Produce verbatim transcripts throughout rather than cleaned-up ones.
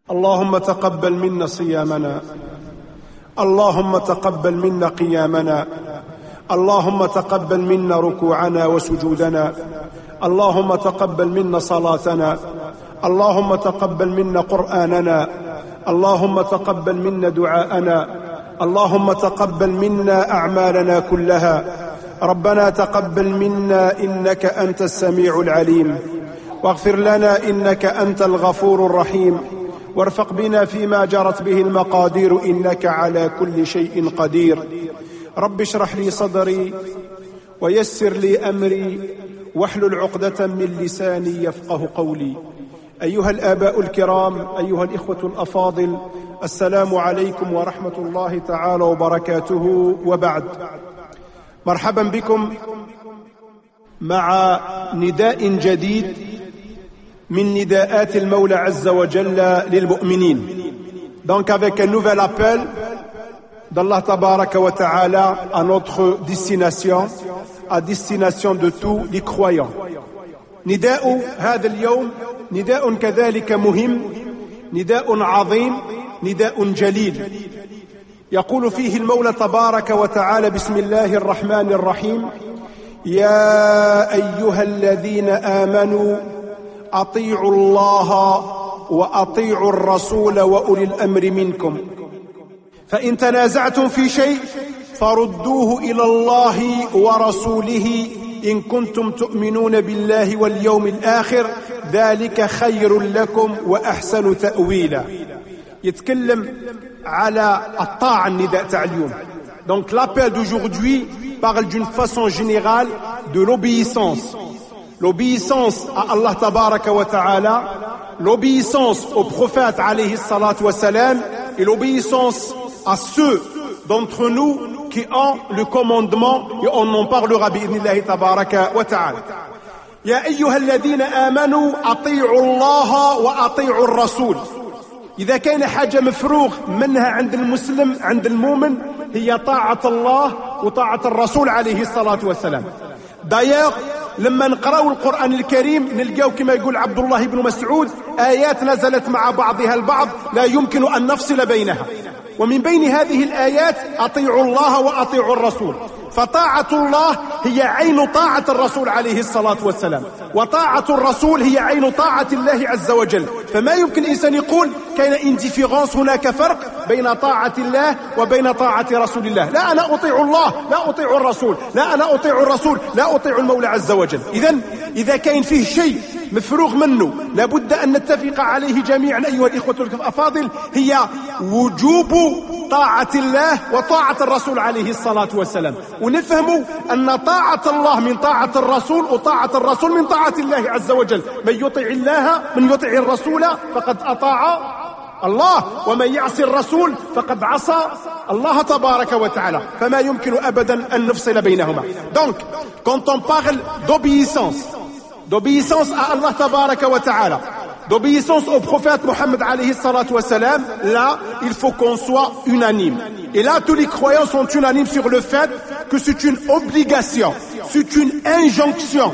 اللهم تقبل منا صيامنا، اللهم تقبل منا قيامنا، اللهم تقبل منا ركوعنا وسجودنا، اللهم تقبل منا صلاتنا، اللهم تقبل منا قرآننا، اللهم تقبل منا دعاءنا، اللهم تقبل منا أعمالنا كلها. ربنا تقبل منا إنك أنت السميع العليم، واغفر لنا إنك أنت الغفور الرحيم، وارفق بنا فيما جرت به المقادير إنك على كل شيء قدير. رب اشرح لي صدري ويسر لي أمري واحلل عقدة من لساني يفقه قولي. أيها الآباء الكرام، أيها الإخوة الأفاضل، السلام عليكم ورحمة الله تعالى وبركاته، وبعد. مرحبا بكم مع نداء جديد من نداءات المولى عز وجل للمؤمنين. Donc avec un nouvel appel d'Allah Tabaraka wa Ta'ala à notre destination, à destination de tous les croyants. نداء هذا اليوم نداء كذلك مهم، نداء عظيم، نداء جليل. يقول فيه المولى تبارك وتعالى: بسم الله الرحمن الرحيم: يا أيها الذين آمنوا أطيعوا الله وأطيعوا الرسول وأولي الأمر منكم، فإن تنازعتم في شيء فردوه إلى الله ورسوله إن كنتم تؤمنون بالله واليوم الآخر ذلك خير لكم وأحسن تأويلا. يتكلم على الطاعة النداء تاع اليوم. Donc l'appel d'aujourd'hui parle d'une façon générale de l'obéissance. L'obéissance à Allah tabaraka wa ta'ala, l'obéissance au prophète alayhi salatu wa salam, et l'obéissance à ceux d'entre nous qui ont le commandement, et on en parlera bi'idhnillahi tabaraka wa ta'ala. يا أيها الذين آمنوا أطيعوا الله وأطيعوا الرسول. إذا كان حاجة مفروغ منها عند المسلم عند المؤمن هي طاعة الله وطاعة الرسول عليه الصلاة والسلام. دايوغ لما نقرأوا القرآن الكريم نلقاو كما يقول عبد الله بن مسعود آيات نزلت مع بعضها البعض لا يمكن أن نفصل بينها، ومن بين هذه الآيات أطيعوا الله وأطيعوا الرسول. فطاعة الله هي عين طاعة الرسول عليه الصلاة والسلام، وطاعة الرسول هي عين طاعة الله عز وجل. فما يمكن إنسان يقول كاين انديفيرونس، هناك فرق بين طاعة الله وبين طاعة رسول الله. لا أنا أطيع الله لا أطيع الرسول، لا أنا أطيع الرسول لا أطيع المولى عز وجل. إذن إذا كاين فيه شيء مفروغ منه لابد أن نتفق عليه جميعا أيها الإخوة الأفاضل، هي وجوب طاعة الله وطاعة الرسول عليه الصلاة والسلام، ونفهم أن طاعة الله من طاعة الرسول وطاعة الرسول من طاعة الله عز وجل. من يطع الله من يطع الرسول فقد أطاع الله، ومن يعصي الرسول فقد عصى الله تبارك وتعالى. فما يمكن أبدا أن نفصل بينهما. Donc, quand on parle d'obéissance, d'obéissance à Allah tabaraka wa ta'ala, d'obéissance au prophète Mohammed alayhi salatu wa salam, là, il faut qu'on soit unanime. Et là, tous les croyants sont unanimes sur le fait que c'est une obligation, c'est une injonction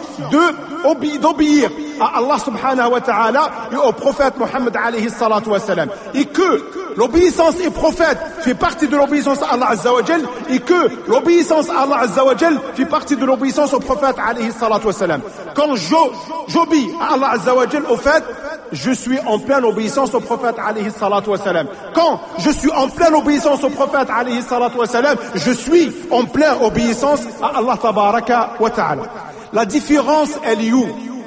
de d'obéir à Allah subhanahu wa ta'ala et au prophète Mohammed alayhi salatu wa salam. Et que l'obéissance au prophète fait partie de l'obéissance à Allah azza wa jal, et que l'obéissance à Allah azza wa jal fait partie de l'obéissance au prophète alayhi salatu wa salam. Quand j'obéis à Allah azza wa jal, au fait, je suis en pleine obéissance au prophète alayhi salatu wa salam. Quand je suis en pleine obéissance au prophète alayhi salatu wa salam, je suis en pleine obéissance à Allah tabaraka wa ta'ala. La différence elle est où?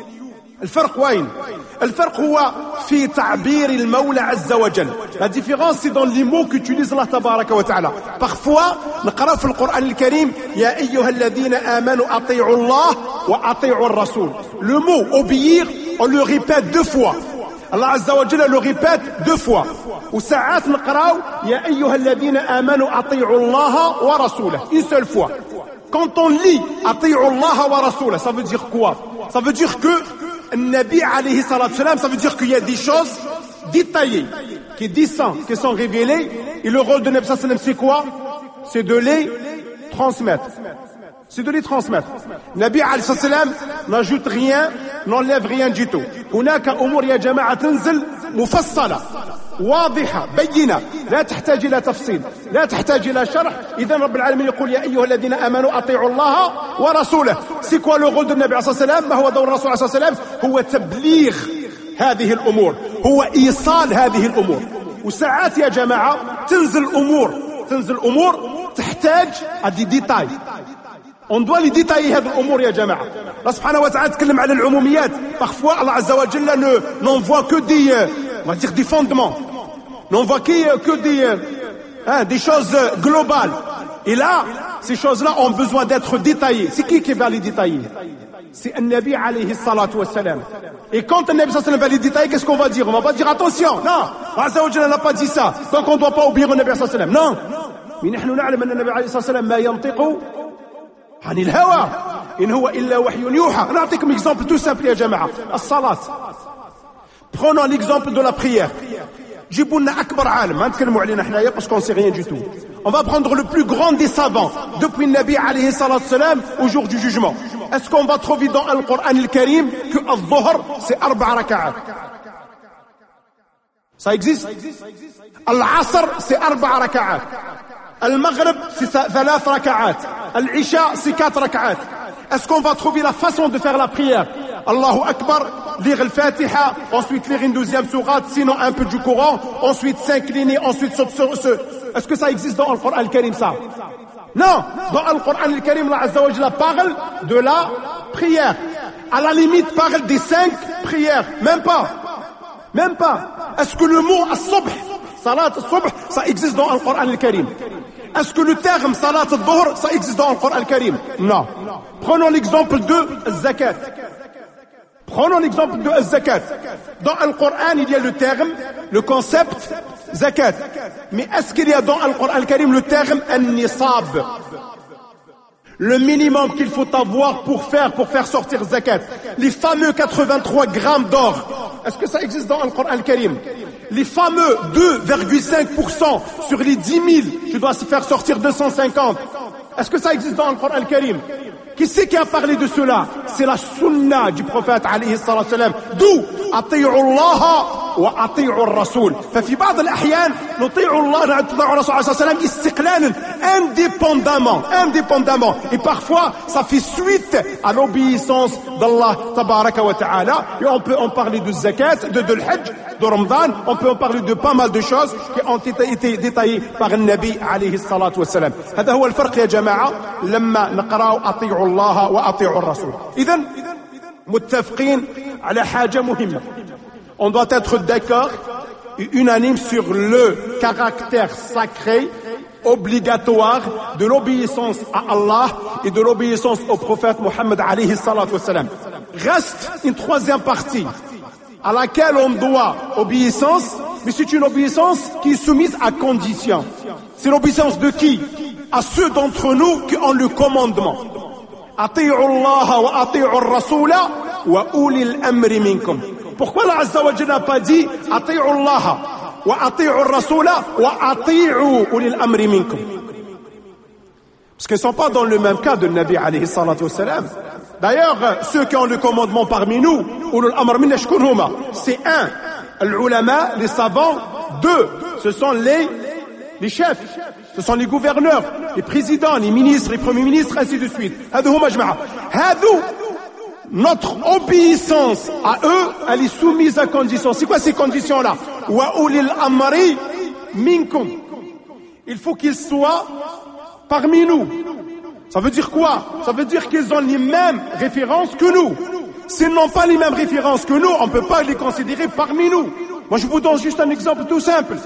الفرق وين؟ الفرق هو في تعبير المولى عز وجل. La différence c'est dans les mots qu'utilise Allah tabaraka wa ta'ala. Parfois نقرأ في القرآن الكريم يا أيها الذين آمنوا أطيعوا الله وأطيعوا الرسول. Le mot obéir on le répète deux fois. Allah azza wa jalla le répète deux fois. وساعات نقرأ يا أيها الذين آمنوا أطيعوا الله ورسوله une seule fois. Quand on lit أطيعوا الله ورسوله, ça veut dire quoi? Ça veut dire que Nabi alayhi salatu salam, ça veut dire qu'il y a des choses détaillées qui descendent, qui sont révélées, et le rôle de Nabi sallallahu alayhi wa sallam c'est quoi? C'est de les transmettre. c'est de les transmettre. Nabi alayhi salam n'ajoute rien, n'enlève rien du tout. هناك أمور يا جماعة تنزل مفصلة واضحة بينة لا تحتاج إلى تفصيل لا تحتاج إلى شرح. إذن رب العالمين يقول يا أيها الذين آمنوا أطيعوا الله ورسوله. C'est quoi le rôle de Nabi alayhi salam؟ ما هو دور الرسول عليه الصلاة والسلام؟ هو تبليغ هذه الأمور، هو إيصال هذه الأمور. وساعات يا جماعة تنزل أمور تنزل أمور تحتاج à des détails. On doit les détailler هذه الأمور يا جماعة. الله سبحانه وتعالى تكلم على العموميات. Parfois Allah Azza wa Jalla ne n'envoie que des on va dire des fondements. N'envoie que que des hein, des choses globales. Et là, ces choses-là ont besoin d'être détaillées. C'est qui qui va les détailler? C'est un Nabi alayhi salatu wa salam. Et quand un Nabi sallallahu alayhi wa sallam va les détailler, qu'est-ce qu'on va dire? On va pas dire attention. Non, Allah Azza wa Jalla n'a pas dit ça. Donc on doit pas oublier le Nabi sallallahu alayhi wa sallam. Non. Mais نحن نعلم أن النبي عليه الصلاة والسلام ما ينطق عن الهوى إن هو إلا وحي يوحى. نعطيكم exemple tout simple يا جماعة. الصلاة. Prenons l'exemple de la prière. جيبوا لنا أكبر عالم ما نتكلموا علينا حنايا parce qu'on sait rien du tout. On va prendre le plus grand des savants depuis le Nabi alayhi salatu wassalam au jour du jugement. Est-ce qu'on va trouver dans le Coran al-Karim que al-Dhuhr c'est arba raka'at? Ça existe? Al-Asr c'est arba raka'at. Al-Maghrib c'est thalath raka'at. Al-Isha c'est quatre raka'at. Est-ce qu'on va trouver la façon de faire la prière? Allahu Akbar, lire le Fatiha, ensuite lire une deuxième sourate, sinon un peu du Coran, ensuite s'incliner, ensuite se... se Est-ce que ça existe dans le Coran al-Karim ça? Non, dans le Coran al-Karim, Allah Azza wa Jalla parle de la prière. À la limite, parle des cinq prières. Même pas. Même pas. Est-ce que le mot as-subh, salat as-subh, ça existe dans le Coran al-Karim? Est-ce que le terme salat al-dhuhr, ça existe dans le Coran al-Karim? Non. Prenons l'exemple de zakat. Prenons l'exemple de zakat. Dans le Coran, il y a le terme, le concept zakat. Mais est-ce qu'il y a dans le Coran al-Karim le terme an-nisab? Le minimum qu'il faut avoir pour faire, pour faire sortir zakat. Les fameux quatre-vingt-trois grammes d'or. Est-ce que ça existe dans le Coran al-Karim? Les fameux deux virgule cinq pour cent sur les dix mille, tu dois faire sortir deux cent cinquante. Est-ce que ça existe dans le Coran al-Karim? Qui c'est qui a parlé de cela? C'est la sunna du prophète alayhi salatu wassalam. D'où ati'u Allah wa ati'u ar-rasul. ففي بعض الأحيان نطيع الله نطيع الرسول عليه الصلاة والسلام استقلالا indépendamment, indépendamment. Et parfois, ça fait suite à l'obéissance d'Allah tabaraka wa ta'ala. Et on peut en parler de zakat, de, de l'hajj, de Ramadan. On peut en parler de pas mal de choses qui ont été, été détaillées par le Nabi alayhi salatu wassalam. هذا هو الفرق يا جماعة لما نقرأ أطيعوا الله وأطيعوا الرسول. إذن متفقين على حاجة مهمة. On doit être d'accord et unanime sur le caractère sacré, obligatoire de l'obéissance à Allah et de l'obéissance au prophète Mohammed alayhi salatu wassalam. Reste une troisième partie à laquelle on doit obéissance, mais c'est une obéissance qui est soumise à condition. C'est l'obéissance de qui? À ceux d'entre nous qui ont le commandement. Ati'u Allah wa ati'u ar-rasula wa ulil amri minkum. Pourquoi Allah Azza wa Jalla n'a pas dit Ati'u Allah wa ati'u ar-rasula wa ati'u ulil amri minkum? Parce qu'ils ne sont pas dans le même cas de Nabi alayhi salatu wassalam. D'ailleurs, ceux qui ont le commandement parmi nous, ulul amr minna shkunhuma, c'est un, l'ulama, les savants. Deux, ce sont les les chefs, ce sont les gouverneurs, les présidents, les ministres, les premiers ministres, ainsi de suite. Notre obéissance à eux, elle est soumise à conditions. C'est quoi ces conditions-là? Il faut qu'ils soient parmi nous. Ça veut dire quoi? Ça veut dire qu'ils ont les mêmes références que nous. S'ils n'ont pas les mêmes références que nous, on ne peut pas les considérer parmi nous. Moi, je vous donne juste un exemple tout simple.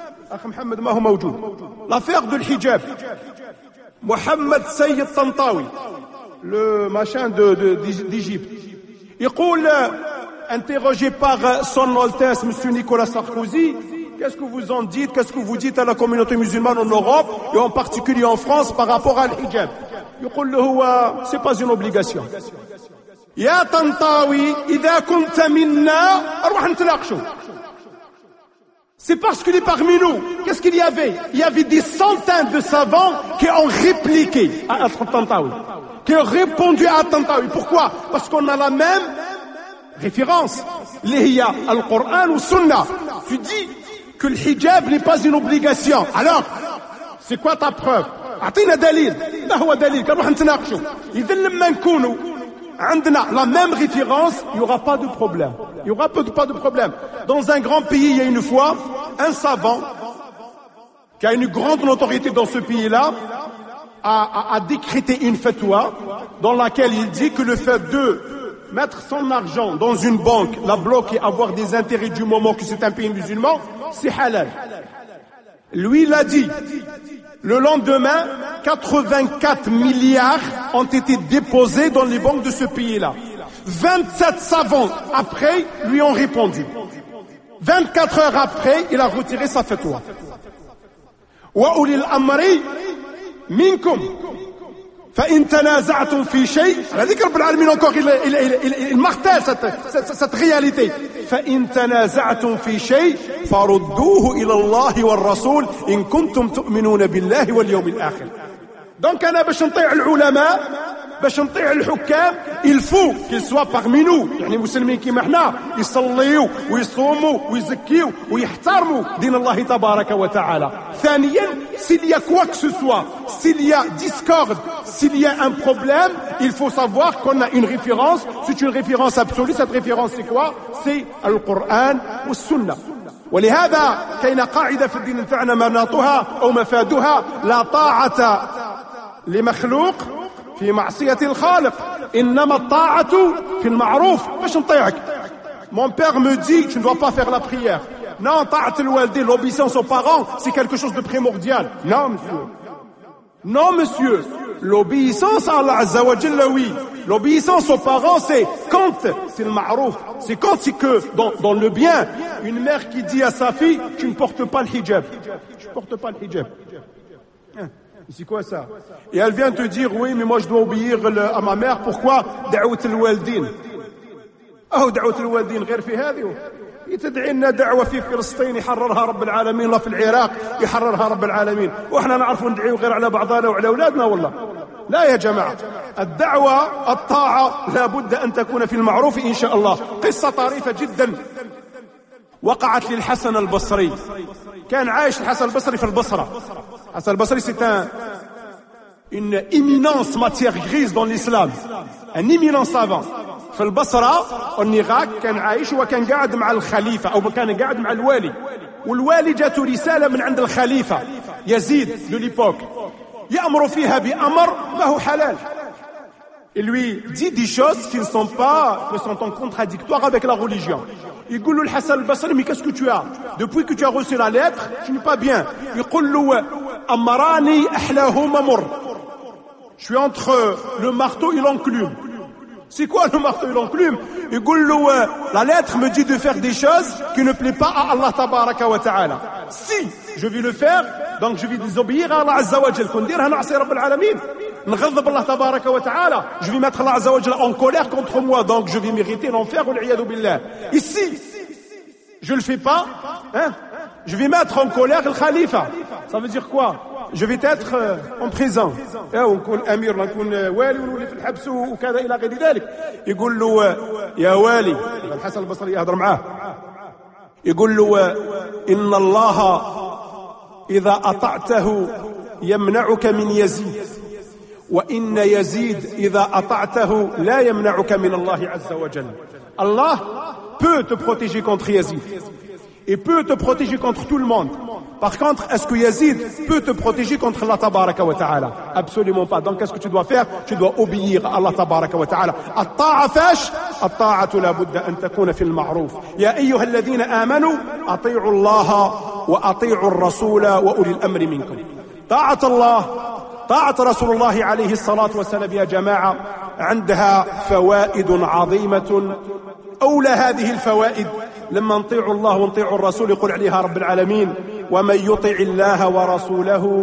L'affaire de l'hijab. Mohamed Sayyid Tantawi, le machin de, de, d'Égypte. Il dit, interrogé par son Altesse, M. Nicolas Sarkozy, qu'est-ce que vous en dites, qu'est-ce que vous dites à la communauté musulmane en Europe, et en particulier en France, par rapport à l'hijab? Il dit, c'est pas une obligation. Ya Tantawi, idha kunta minna, arwah ntlaqshu. C'est parce qu'il est parmi nous. Qu'est-ce qu'il y avait? Il y avait des centaines de savants qui ont répliqué à Tantawi. qui ont répondu à attentat. Et pourquoi? Parce qu'on a la même référence. L'Ihya, Al-Qur'an ou Sunna. Tu dis que le hijab n'est pas une obligation. Alors, c'est quoi ta preuve? أعطينا دليل. ما هو دليل؟ كنروح نتناقشوا. إذا لما نكونوا عندنا la même référence, il n'y aura pas de problème. Il n'y aura pas de problème. Dans un grand pays, il y a une fois, un savant qui a une grande notoriété dans ce pays-là a, a, a décrété une fatwa dans laquelle il dit que le fait de mettre son argent dans une banque, la bloquer, avoir des intérêts du moment que c'est un pays musulman, c'est halal. Lui, il a dit, le lendemain, quatre-vingt-quatre milliards ont été déposés dans les banques de ce pays-là. vingt-sept savants après lui ont répondu. vingt-quatre heures après, il a retiré sa fatwa. Wa ulil amri minkum. فإن تنازعتم في شيء هذيك رب العالمين encore il, il, il, il martèle cette, cette, cette réalité فإن تنازعتم في شيء فردوه إلى الله والرسول إن كنتم تؤمنون بالله واليوم الآخر. Donc أنا باش نطيع العلماء باش نطيع الحكام il faut qu'ils soient parmi nous يعني مسلمين كيما احنا يصليوا ويصوموا ويزكيوا ويحترموا دين الله تبارك وتعالى. ثانيا s'il y a quoi que ce soit, s'il y a discorde, s'il y a un problème, il faut savoir qu'on a une référence. C'est une référence absolue. Cette référence c'est quoi? C'est القرآن والسنة. ولهذا كاين قاعدة في الدين تاعنا مناطها أو مفادها لا طاعة لمخلوق في معصية الخالق إنما الطاعة في المعروف. باش نطيعك. Mon père me dit tu ne dois pas faire la prière. Non, طاعة الوالدين, l'obéissance aux parents, c'est quelque chose de primordial. Non, monsieur. Non, monsieur. L'obéissance à Allah Azza wa Jalla, oui. L'obéissance aux parents, c'est quand c'est le ma'rouf. C'est quand c'est que, dans, dans le bien, une mère qui dit à sa fille, tu ne portes pas le hijab. Tu ne portes pas le hijab. Hein, c'est quoi ça? Et elle vient te dire, oui, mais moi je dois obéir le, à ma mère. Pourquoi? دعوة الوالدين. أو دعوة الوالدين غير في هذه. يتدعي لنا دعوة في فلسطين يحررها رب العالمين، الله في العراق يحررها رب العالمين، واحنا نعرف ندعي غير على بعضنا وعلى اولادنا. والله لا يا جماعة، الدعوة الطاعة لابد ان تكون في المعروف ان شاء الله. قصة طريفة جدا وقعت للحسن البصري. كان عايش الحسن البصري في البصرة. الحسن البصري c'est un une éminence matière grise dans l'islam, un éminent savant. في البصرة النغاك كان عايش وكان قاعد مع الخليفة أو كان قاعد مع الوالي، والوالي جاته رسالة من عند الخليفة يزيد de l'époque يأمر فيها بأمر ما هو حلال. Il lui dit des choses qui ne sont pas, qui sont en contradictoire avec la religion. يقول له الحسن البصري mais qu'est-ce que tu as? Depuis que tu as reçu la lettre, tu n'es pas bien. يقول له أمراني أحلاهما مر. Je suis entre le marteau et l'enclume. C'est quoi le marteau et l'enclume? Il dit, la lettre me dit de faire des choses qui ne plaisent pas à Allah tabaraka wa ta'ala. Si je vais le faire, donc je vais désobéir à Allah azza wa jal. Qu'on dira na'si rabb al-alamin. N'ghadhab Allah tabaraka wa ta'ala. Je vais mettre Allah azza wa jal en colère contre moi, donc je vais mériter l'enfer ou l'iyadu billah. Ici, je le fais pas, hein? Je vais mettre en colère le khalifa. Ça veut dire quoi? Je vais être en prison. ونكون امير نكون والي ونولي في الحبس وكذا الى غير ذلك. يقول له يا والي، الحسن البصري يهضر معاه، يقول له ان الله اذا اطعته يمنعك من يزيد، وان يزيد اذا اطعته لا يمنعك من الله عز وجل. Allah peut te protéger contre Yazid et peut te protéger contre tout le monde. Par contre, est-ce que Yazid peut te protéger contre Allah tabaraka wa ta'ala? Absolument pas. Donc qu'est-ce que tu dois faire? Tu dois obéir à Allah tabaraka wa ta'ala. الطاعة فاش؟ الطاعة لابد أن تكون في المعروف. يا أيها الذين آمنوا أطيعوا الله وأطيعوا الرسول وأولي الأمر منكم. طاعة الله، طاعة رسول الله عليه الصلاة والسلام يا جماعة عندها فوائد عظيمة. أولى هذه الفوائد لما نطيع الله ونطيع الرسول يقول عليها رب العالمين ومن يطع الله ورسوله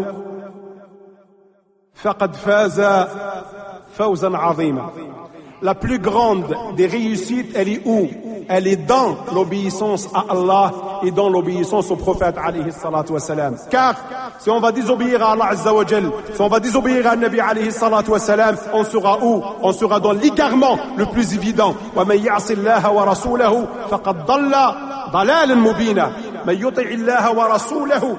فقد فاز فوزا عظيما. La plus grande des réussites, elle est où? elle est dans l'obéissance à Allah et dans l'obéissance au prophète alayhi salatu wa salam. Car si on va désobéir à Allah azza wa jal, si on va désobéir à Nabi alayhi salatu wa salam, on sera où? On sera dans l'égarement le plus évident. وَمَنْ يَعْصِ اللَّهَ وَرَسُولَهُ فَقَدْ ضَلَّ ضَلَالًا مُبِينًا من يطع الله ورسوله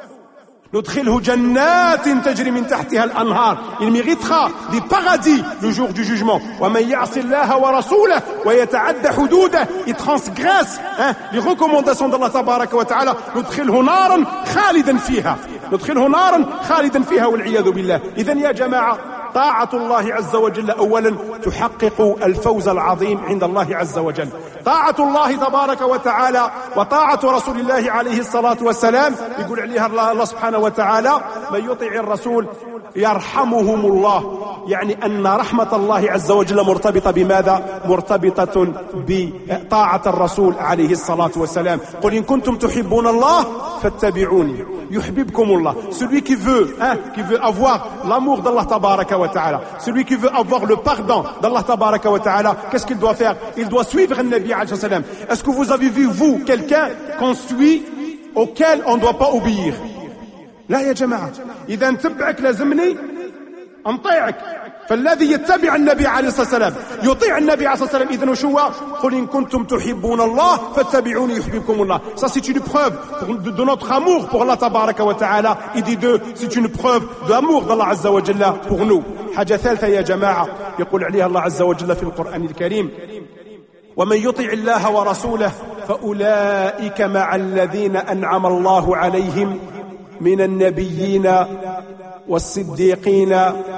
ندخله جنات تجري من تحتها الأنهار. Il méritera des paradis le jour du jugement. ومن يعص الله ورسوله ويتعدى حدوده, il transgresse hein, les recommandations d'Allah tabaraka wa ta'ala, ندخله نارا خالدا فيها ندخله نارا خالدا فيها والعياذ بالله. إذن يا جماعة طاعة الله عز وجل أولا تحقق الفوز العظيم عند الله عز وجل. طاعة الله تبارك وتعالى وطاعة رسول الله عليه الصلاة والسلام يقول عليها الله سبحانه وتعالى من يطع الرسول يرحمهم الله, يعني أن رحمة الله عز وجل مرتبطة بماذا؟ مرتبطة بطاعة الرسول عليه الصلاة والسلام. قل إن كنتم تحبون الله فاتبعوني يحببكم الله. Celui qui veut, hein, qui veut avoir l'amour d'Allah tabaraka wa ta'ala, celui qui veut avoir le pardon d'Allah tabaraka wa ta'ala, qu'est-ce qu'il doit faire? Il doit suivre le Nabi alayhi salam. Est-ce que vous avez vu, vous, quelqu'un qu'on suit auquel on ne doit pas obéir? لا يا جماعة. إذا نتبعك لازمني أنطيعك. فالذي يتبع النبي عليه الصلاة والسلام يطيع النبي عليه الصلاة والسلام. إذن شو قل إن كنتم تحبون الله فاتبعوني يحببكم الله. Ça c'est une preuve de notre amour pour Allah tabaraka wa ta'ala, et dit deux, c'est une preuve d'amour d'Allah azza wa jalla pour nous. حاجة ثالثة يا جماعة يقول عليها الله عز وجل في القرآن الكريم ومن يطع الله ورسوله فأولئك مع الذين أنعم الله عليهم من النبيين والصديقين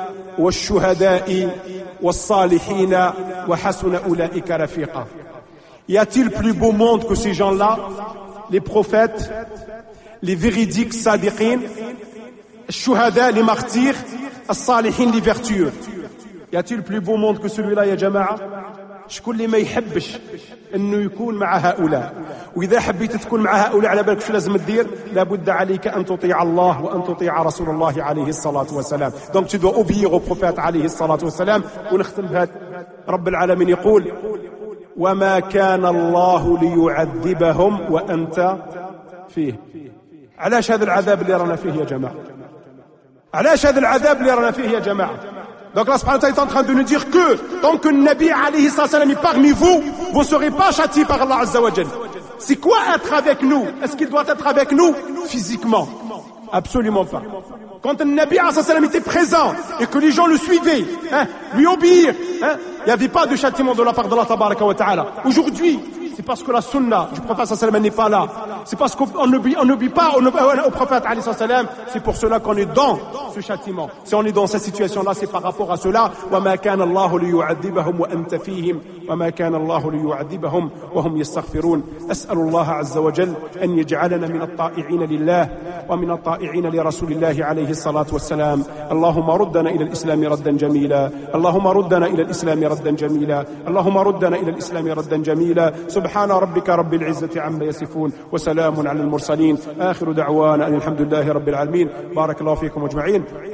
والشهداء والصالحين وحسن أولئك رفيقا. Y a-t-il plus beau monde que ces gens-là? Les prophètes, les véridiques sadiqin, الشهداء, les martyrs, الصالحين, les vertueux. Y a-t-il plus beau monde que celui-là يا جماعة؟ شكون اللي ما يحبش انه يكون مع هؤلاء؟ واذا حبيت تكون مع هؤلاء على بالك شو لازم تدير؟ لابد عليك ان تطيع الله وان تطيع رسول الله عليه الصلاه والسلام. دونك tu dois obéir au prophète عليه الصلاه والسلام. ونختم بهذا رب العالمين يقول وما كان الله ليعذبهم وانت فيه. علاش هذا العذاب اللي رانا فيه يا جماعه؟ علاش هذا العذاب اللي رانا فيه يا جماعه؟ Donc Allah subhanahu wa ta'ala est en train de nous dire que tant que le Nabi alayhi salam est parmi vous, vous ne serez pas châtiés par Allah azza wa jal. C'est quoi être avec nous? Est-ce qu'il doit être avec nous physiquement? Absolument pas. Quand le Nabi alayhi salam était présent et que les gens le suivaient, hein, lui obéir, hein, il n'y avait pas de châtiment de la part d'Allah tabaraka wa ta'ala. Aujourd'hui, c'est parce que la sunna du prophète sallam n'est pas là. C'est parce qu'on n'obéit on n'obéit pas au, au prophète alayhi salam. C'est pour cela qu'on est dans ce châtiment. Si on est dans cette situation-là, c'est par rapport à cela. وَمَا كَانَ اللَّهُ لِيُعَذِّبَهُمْ وَأَنْتَ فِيهِمْ وَمَا كَانَ اللَّهُ لِيُعَذِّبَهُمْ وَهُمْ يَسْتَغْفِرُونَ. أسأل الله عز وجل أن يجعلنا من الطائعين لله ومن الطائعين لرسول الله عليه الصلاة والسلام. اللهم ردنا إلى الإسلام ردا جميلا. اللهم ردنا إلى الإسلام ردا جميلا. اللهم ردنا إلى الإسلام ردا جميلا. سبحان ربك رب العزة عما يصفون وسلام على المرسلين. آخر دعوانا أن الحمد لله رب العالمين. بارك الله فيكم أجمعين.